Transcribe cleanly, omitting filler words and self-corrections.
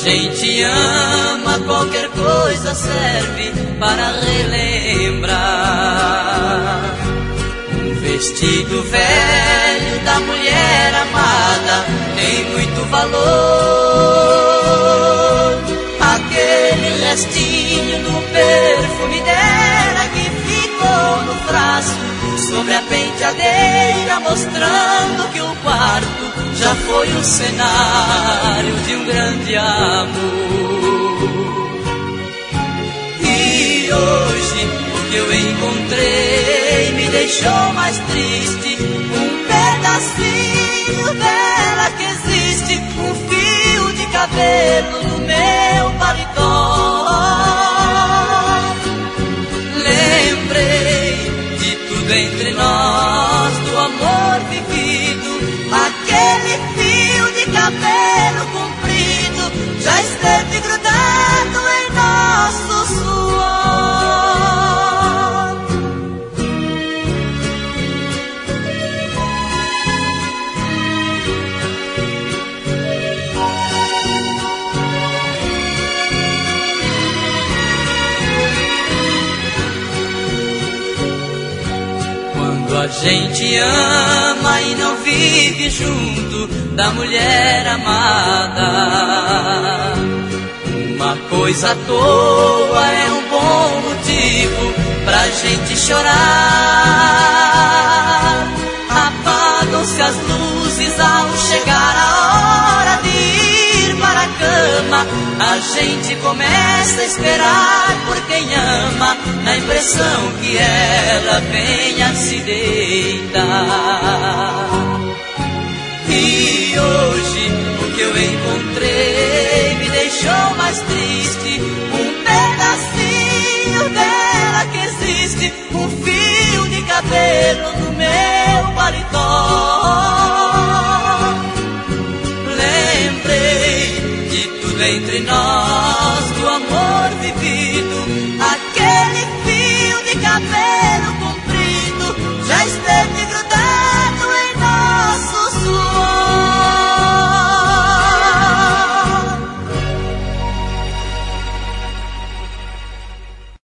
gente ama, qualquer coisa serve para relembrar. Um vestido velho da mulher amada tem muito valor. Aquele restinho do perfume dela que ficou no frasco sobre a penteadeira, mostrando que o quarto já foi o cenário de um grande amor. E hoje o que eu encontrei me deixou mais triste. Um pedacinho dela que existe, um fio de cabelo no meu paletó. Lembrei de tudo entre nós, do amor vivido. Aquele fio de cabelo comprido já esteve grudado em nosso suor. Quando a gente ama e não vive junto da mulher amada, uma coisa à toa é um bom motivo pra gente chorar. Apagam-se as luzes ao chegar a hora de ir para a cama. A gente começa a esperar por quem ama, na impressão que ela venha se deitar. E hoje o que eu encontrei me deixou mais triste. Um pedacinho dela que existe, um fio de cabelo no meu paletó.